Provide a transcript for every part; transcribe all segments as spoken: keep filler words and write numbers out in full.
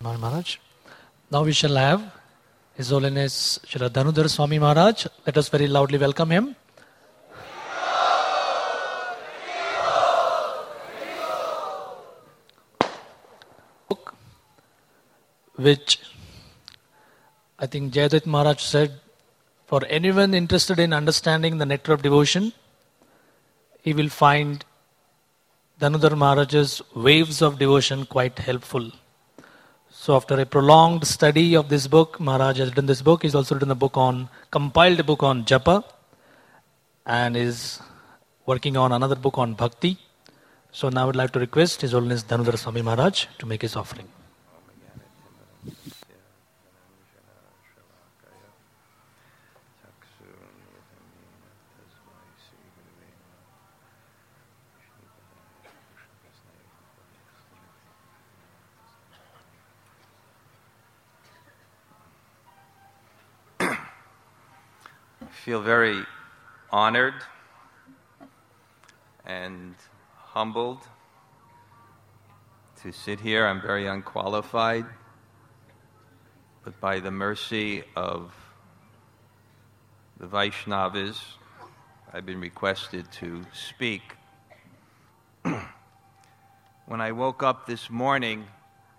Swami Maharaj. Now we shall have His Holiness Srila Dhanudhar Swami Maharaj. Let us very loudly welcome him. Book which I think Jayadvaita Maharaj said, for anyone interested in understanding the nectar of devotion, he will find Dhanudhar Maharaj's Waves of Devotion quite helpful. So after a prolonged study of this book, Maharaj has written this book. He's also written a book on, compiled a book on Japa, and is working on another book on Bhakti. So now I would like to request His Holiness Dhanudhar Swami Maharaj to make his offering. I feel very honored and humbled to sit here. I'm very unqualified, but by the mercy of the Vaishnavas, I've been requested to speak. When I woke up this morning,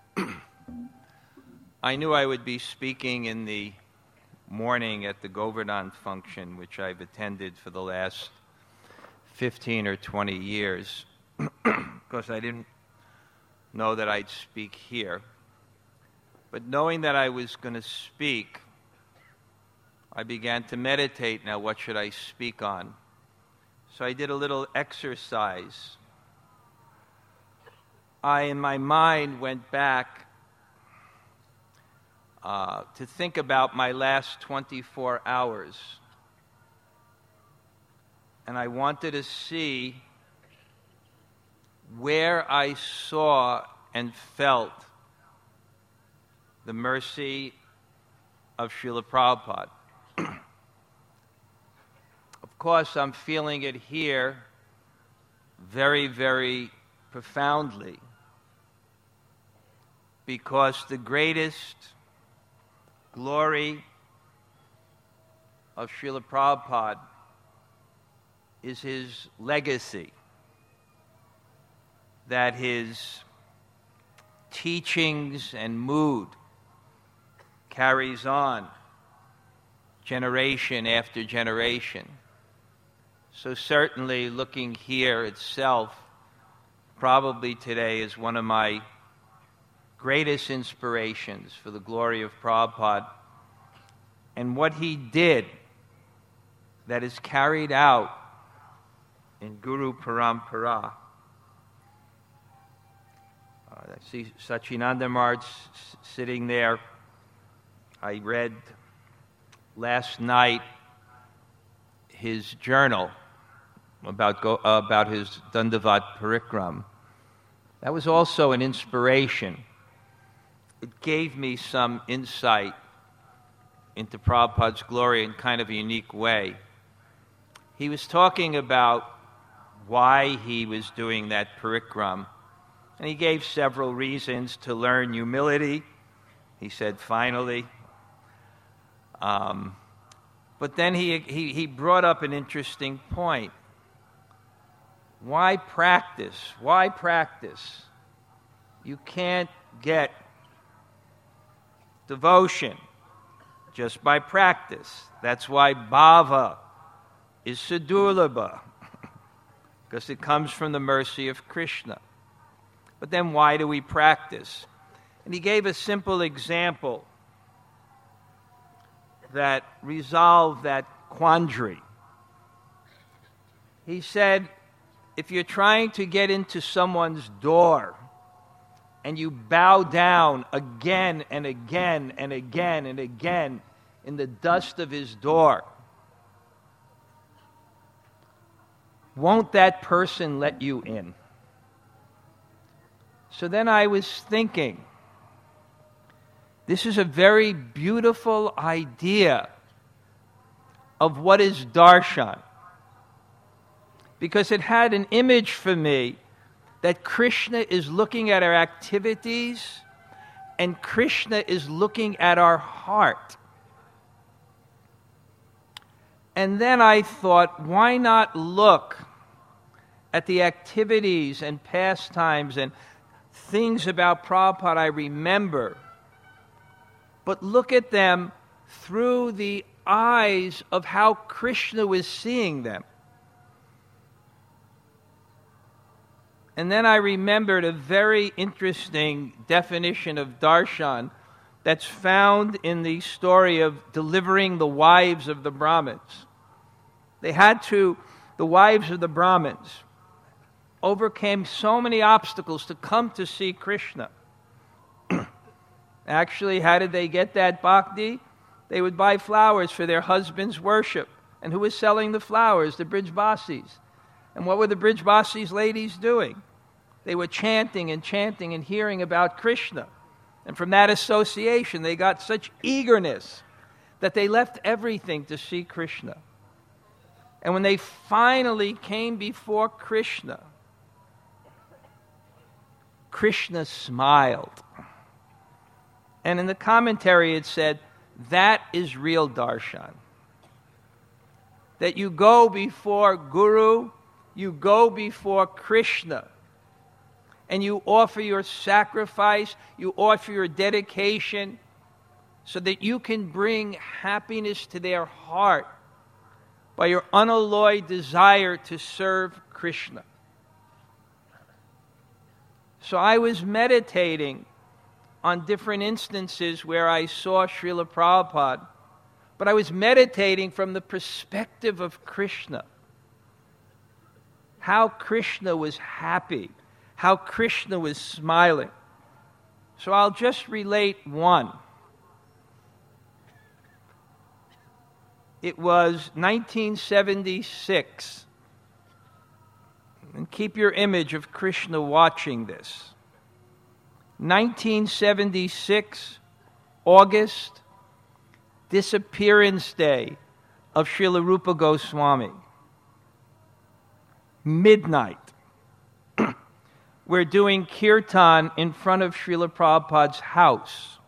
I knew I would be speaking in the morning at the Govardhan function, which I've attended for the last fifteen or twenty years, because I didn't know that I'd speak here. But knowing that I was going to speak, I began to meditate. Now, what should I speak on? So I did a little exercise. I, in my mind, went back Uh, to think about my last twenty-four hours. And I wanted to see where I saw and felt the mercy of Srila Prabhupada. Of course, I'm feeling it here very, very profoundly, because the greatest glory of Srila Prabhupada is his legacy, that his teachings and mood carries on generation after generation. So certainly looking here itself, probably today is one of my greatest inspirations for the glory of Prabhupada, and what he did that is carried out in Guru Parampara. Uh, I see Sachinanda Maharaj s- sitting there. I read last night his journal about go, uh, about his Dandavat Parikram. That was also an inspiration. It gave me some insight into Prabhupada's glory in kind of a unique way. He was talking about why he was doing that parikram, and he gave several reasons: to learn humility, he said, finally. Um, but then he, he, he brought up an interesting point. Why practice? Why practice? You can't get devotion just by practice. That's why bhava is sadurlabha, because it comes from the mercy of Krishna. But then why do we practice? And he gave a simple example that resolved that quandary. He said, if you're trying to get into someone's door and you bow down again and again and again and again in the dust of his door, won't that person let you in? So then I was thinking, this is a very beautiful idea of what is darshan, because it had an image for me that Krishna is looking at our activities And Krishna is looking at our heart. And then I thought, why not look at the activities and pastimes and things about Prabhupada I remember, but look at them through the eyes of how Krishna was seeing them. And then I remembered a very interesting definition of darshan that's found in the story of delivering the wives of the Brahmins. They had to, the wives of the Brahmins overcame so many obstacles to come to see Krishna. Actually, how did they get that bhakti? They would buy flowers for their husbands' worship. And who was selling the flowers? The Brijbasis. And what were the Brijbasis ladies doing? They were chanting and chanting and hearing about Krishna. And from that association, they got such eagerness that they left everything to see Krishna. And when they finally came before Krishna, Krishna smiled. And in the commentary it said, that is real darshan. That you go before Guru, you go before Krishna, and you offer your sacrifice, you offer your dedication, so that you can bring happiness to their heart by your unalloyed desire to serve Krishna. So I was meditating on different instances where I saw Srila Prabhupada, but I was meditating from the perspective of Krishna. How Krishna was happy, how Krishna was smiling. So I'll just relate one. It was nineteen seventy-six. And keep your image of Krishna watching this. nineteen seventy-six, August, disappearance day of Srila Rupa Goswami. Midnight. We're doing kirtan in front of Srila Prabhupada's house.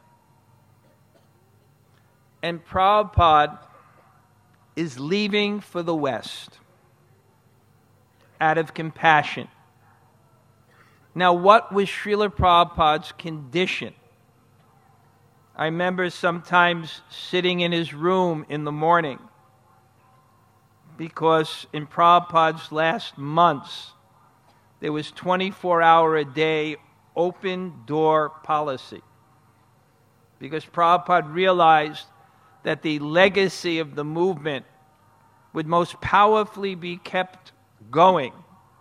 And Prabhupada is leaving for the West out of compassion. Now, what was Srila Prabhupada's condition? I remember sometimes sitting in his room in the morning, because in Prabhupada's last months, there was twenty-four hour a day open door policy. Because Prabhupada realized that the legacy of the movement would most powerfully be kept going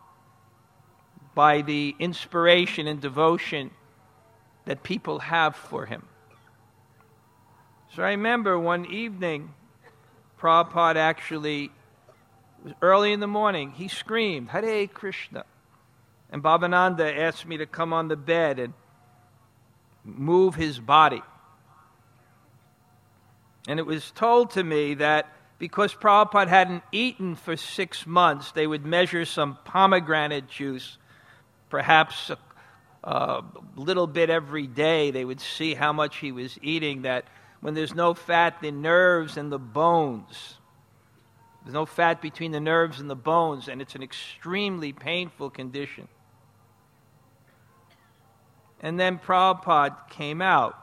by the inspiration and devotion that people have for him. So I remember one evening, Prabhupada actually, it was early in the morning, he screamed, Hare Krishna. And Bhavananda asked me to come on the bed and move his body. And it was told to me that because Prabhupada hadn't eaten for six months, they would measure some pomegranate juice, perhaps a, a little bit every day. They would see how much he was eating, that when there's no fat, the nerves and the bones, there's no fat between the nerves and the bones, and it's an extremely painful condition. And then Prabhupada came out.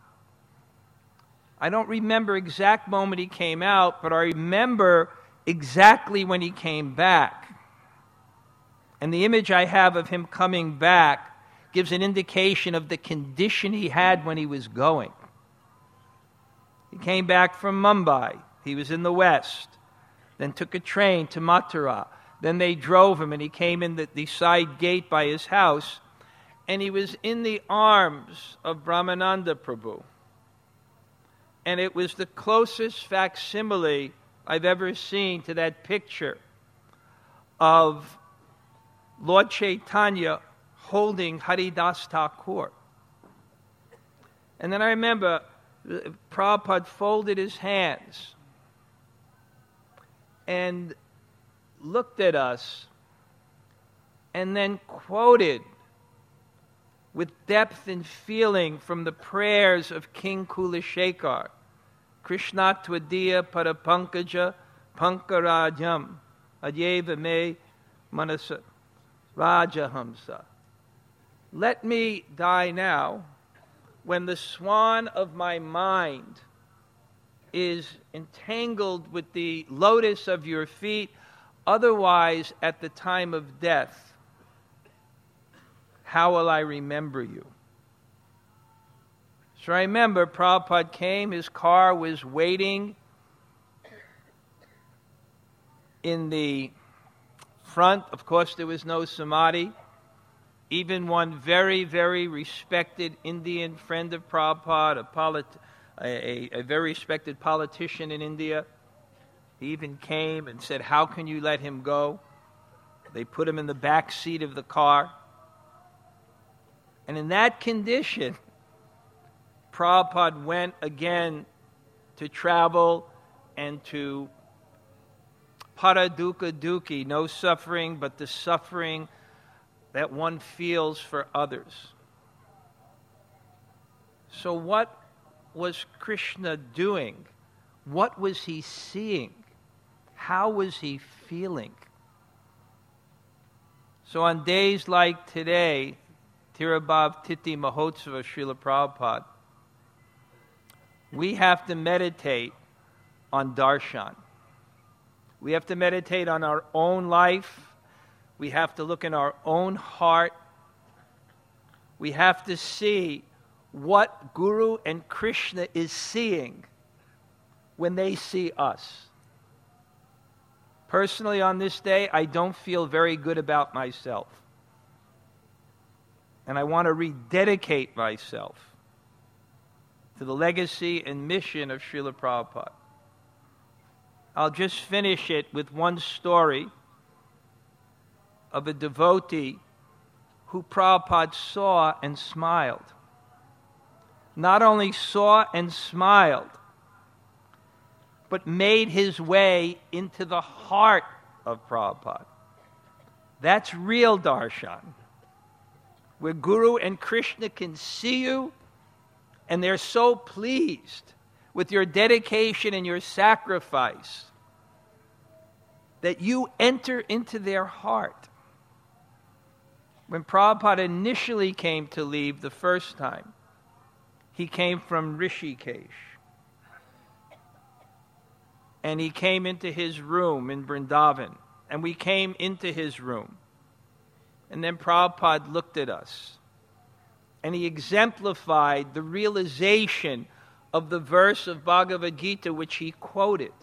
I don't remember exact moment he came out, but I remember exactly when he came back. And the image I have of him coming back gives an indication of the condition he had when he was going. He came back from Mumbai. He was in the West. Then took a train to Mathura. Then they drove him, and he came in the, the side gate by his house, and he was in the arms of Brahmananda Prabhu. And it was the closest facsimile I've ever seen to that picture of Lord Chaitanya holding Haridas Thakur. And then I remember Prabhupada folded his hands and looked at us and then quoted with depth and feeling from the prayers of King Kulashekar. Krishna Tvadiya Parapankaja Pankarajam Adyeva Me Manasa Rajahamsa. Let me die now when the swan of my mind is entangled with the lotus of your feet, otherwise at the time of death, how will I remember you? So I remember Prabhupada came, his car was waiting in the front. Of course, there was no samadhi. Even one very, very respected Indian friend of Prabhupada, a, polit- a, a, a very respected politician in India, he even came and said, how can you let him go? They put him in the back seat of the car. And in that condition, Prabhupada went again to travel and to paradukkha dukhi, no suffering, but the suffering that one feels for others. So what was Krishna doing? What was he seeing? How was he feeling? So on days like today, Tirabhav Titi Mahotsava Srila Prabhupada, we have to meditate on darshan. We have to meditate on our own life. We have to look in our own heart. We have to see what Guru and Krishna is seeing when they see us. Personally, on this day, I don't feel very good about myself. And I want to rededicate myself to the legacy and mission of Srila Prabhupada. I'll just finish it with one story of a devotee who Prabhupada saw and smiled. Not only saw and smiled, but made his way into the heart of Prabhupada. That's real darshan, where Guru and Krishna can see you, and they're so pleased with your dedication and your sacrifice that you enter into their heart. When Prabhupada initially came to leave the first time, he came from Rishikesh. And he came into his room in Vrindavan. And we came into his room. And then Prabhupada looked at us. And he exemplified the realization of the verse of Bhagavad Gita which he quoted.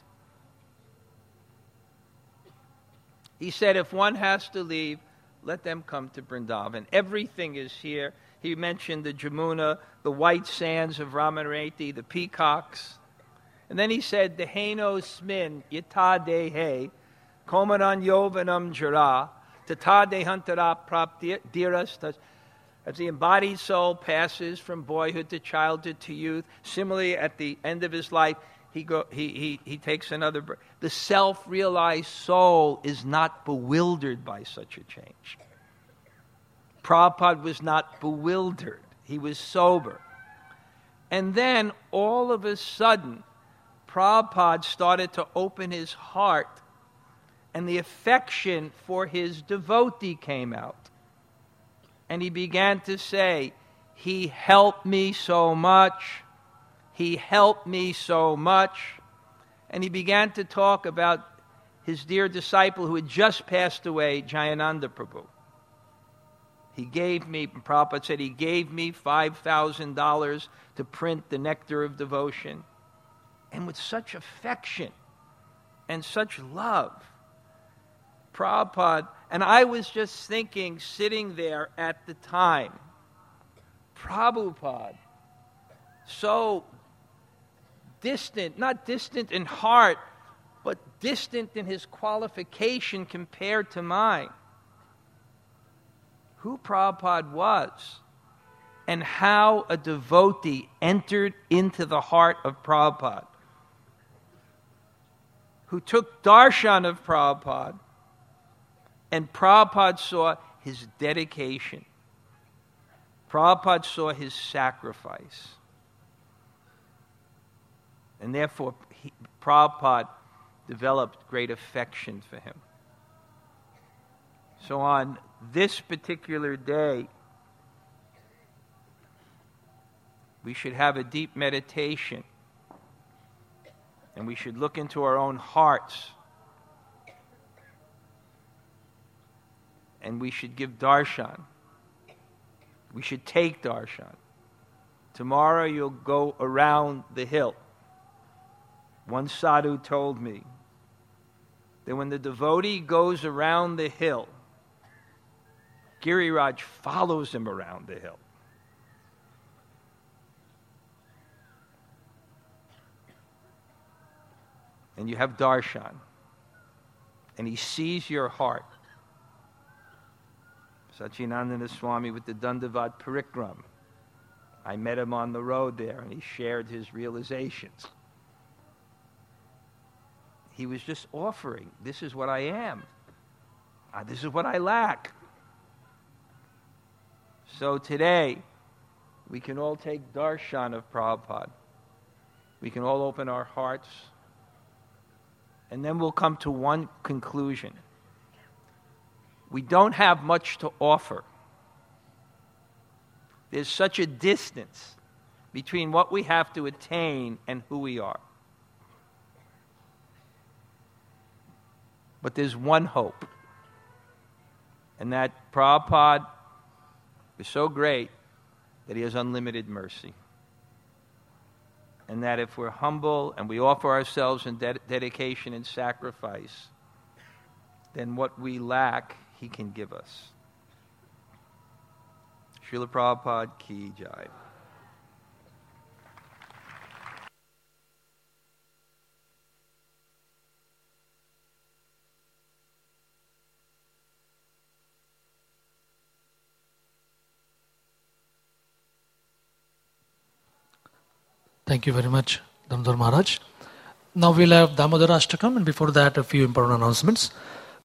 He said, if one has to leave, let them come to Vrindavan. Everything is here. He mentioned the Jamuna, the white sands of Ramanreti, the peacocks. And then he said, Deheno smin yata dehe, komanan yovanam jara, tata dehantara praptiras. As the embodied soul passes from boyhood to childhood to youth, similarly at the end of his life, he, go, he, he, he takes another birth. The self-realized soul is not bewildered by such a change. Prabhupada was not bewildered. He was sober. And then, all of a sudden, Prabhupada started to open his heart, and the affection for his devotee came out. And he began to say, he helped me so much. He helped me so much. And he began to talk about his dear disciple who had just passed away, Jayananda Prabhu. He gave me, Prabhupada said, he gave me five thousand dollars to print the Nectar of Devotion. And with such affection and such love, Prabhupada, and I was just thinking, sitting there at the time, Prabhupada, so distant, not distant in heart, but distant in his qualification compared to mine. Who Prabhupada was and how a devotee entered into the heart of Prabhupada, who took darshan of Prabhupada, and Prabhupada saw his dedication. Prabhupada saw his sacrifice. And therefore, he, Prabhupada developed great affection for him. So on this particular day, we should have a deep meditation, and we should look into our own hearts, and we should give darshan. We should take darshan. Tomorrow you'll go around the hill. One sadhu told me that when the devotee goes around the hill, Giriraj follows him around the hill. And you have darshan, and he sees your heart. Satchidananda Swami with the Dandavad Parikram. I met him on the road there, and he shared his realizations. He was just offering, this is what I am. Uh, this is what I lack. So today, we can all take darshan of Prabhupada. We can all open our hearts, and then we'll come to one conclusion. We don't have much to offer. There's such a distance between what we have to attain and who we are. But there's one hope, and that Prabhupada is so great that he has unlimited mercy. And that if we're humble and we offer ourselves in ded- dedication and sacrifice, then what we lack, he can give us. Srila Prabhupada Ki Jai. Thank you very much, Damodar Maharaj. Now we'll have Damodar Ashtakam, and before that a few important announcements.